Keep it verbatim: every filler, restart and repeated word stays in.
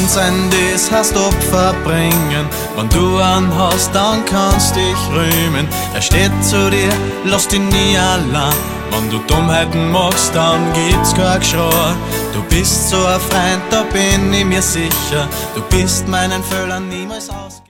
sein, das heißt Opfer bringen. Wenn du einen hast, dann kannst dich rühmen. Er steht zu dir, lass dich nie allein. Wenn du Dummheiten machst, dann gibt's kein Geschrei. Du bist so ein Freund, da bin ich mir sicher. Du bist meinen Fehlern niemals aus.